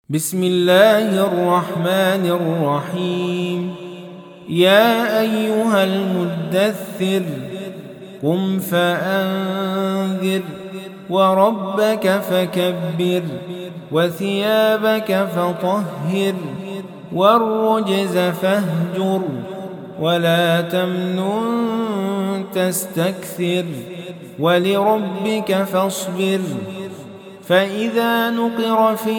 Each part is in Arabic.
بسم الله الرحمن الرحيم. يا أيها المدثر قم فأنذر وربك فكبر وثيابك فطهر والرجز فاهجر ولا تمنن تستكثر ولربك فاصبر. فإذا نقر في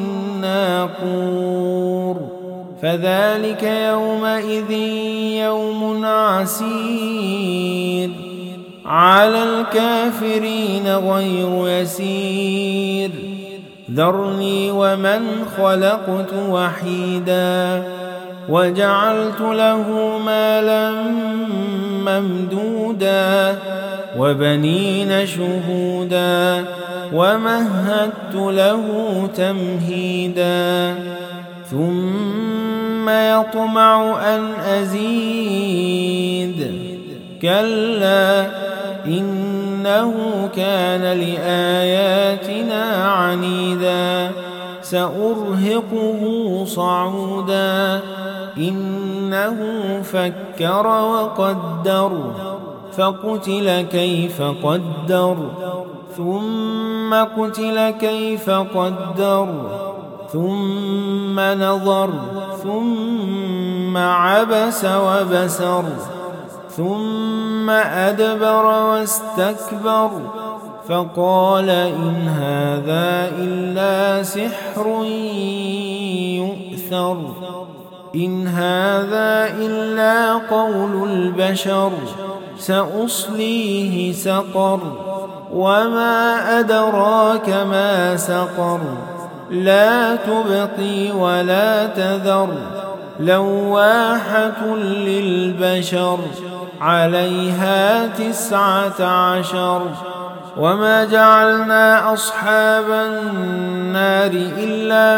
الناقور فذلك يومئذ يوم عسير على الكافرين غير يسير. ذرني ومن خلقت وحيدا وجعلت له مالا ممدودا وبنين شهودا ومهدت له تمهيدا ثم يطمع أن أزيد كلا إنه كان لآياتنا عنيدا سأرهقه صعودا إنه فكر وقدر فقتل كيف قدر ثم قتل كيف قدر ثم نظر ثم عبس وبسر ثم أدبر واستكبر فقال إن هذا إلا سحر يؤثر إن هذا إلا قول البشر سأصليه سقر وما أدراك ما سقر لا تبقي ولا تذر لواحة للبشر عليها 19. وما جعلنا أصحاب النار إلا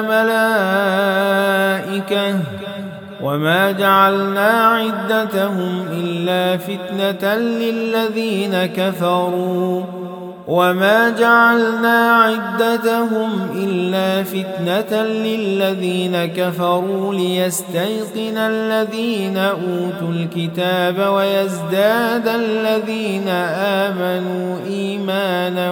ملائكة وما جعلنا عدتهم إلا فتنة للذين كفروا وما جعلنا عدتهم إلا فتنة للذين كفروا ليستيقن الذين أوتوا الكتاب ويزداد الذين آمنوا إيمانا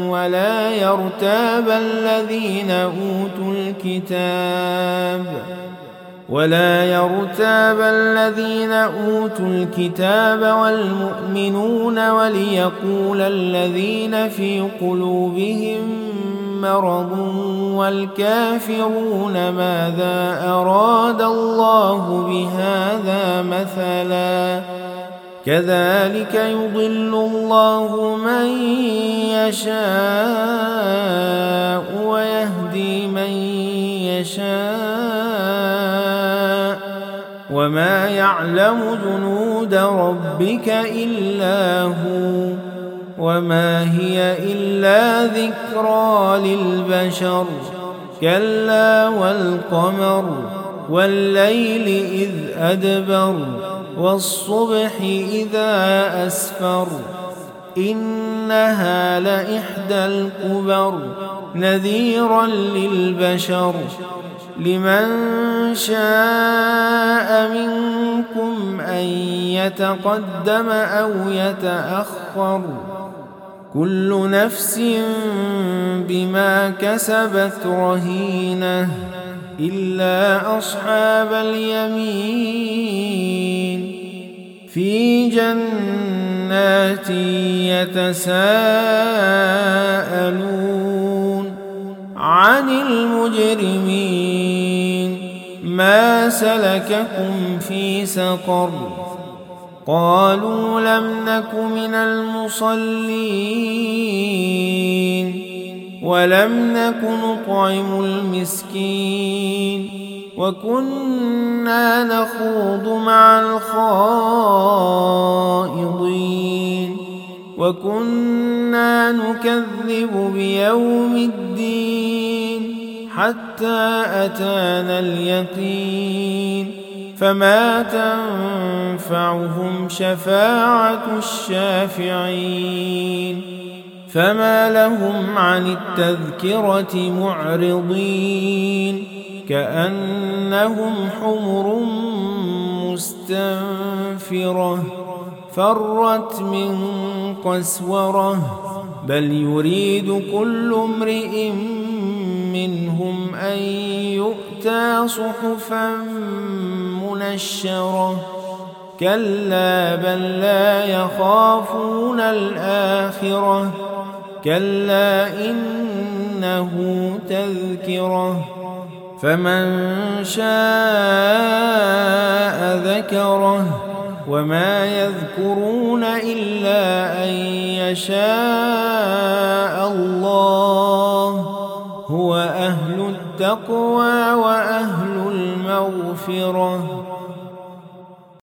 ولا يرتاب الذين أوتوا الكتاب والمؤمنون وليقول الذين في قلوبهم مرض والكافرون ماذا أراد الله بهذا مثلا كذلك يضل الله من يشاء ويهدي من يشاء وما يعلم جنود ربك إلا هو وما هي إلا ذكرى للبشر كلا والقمر والليل إذ أدبر والصبح إذا أسفر إنها لإحدى الكبر نذيرا للبشر لمن شاء منكم أن يتقدم أو يتأخر كل نفس بما كسبت رهينة إلا أصحاب اليمين في جنات يتساءلون عن المجرمين ما سلككم في سقر قالوا لم نك من المصلين ولم نك نطعم المسكين وكنا نخوض مع الخائضين وكنا نكذب بيوم الدين حتى أتانا اليقين فما تنفعهم شفاعة الشافعين فما لهم عن التذكرة معرضين كأنهم حمر مستنفرة فرت من قسورة بل يريد كل امرئ منهم أن يؤتى صحفا منشرة كلا بل لا يخافون الآخرة كلا إنه تذكرة فمن شاء ذكره وما يذكرون إلا أن يشاء الله هو أهل التقوى وأهل المغفرة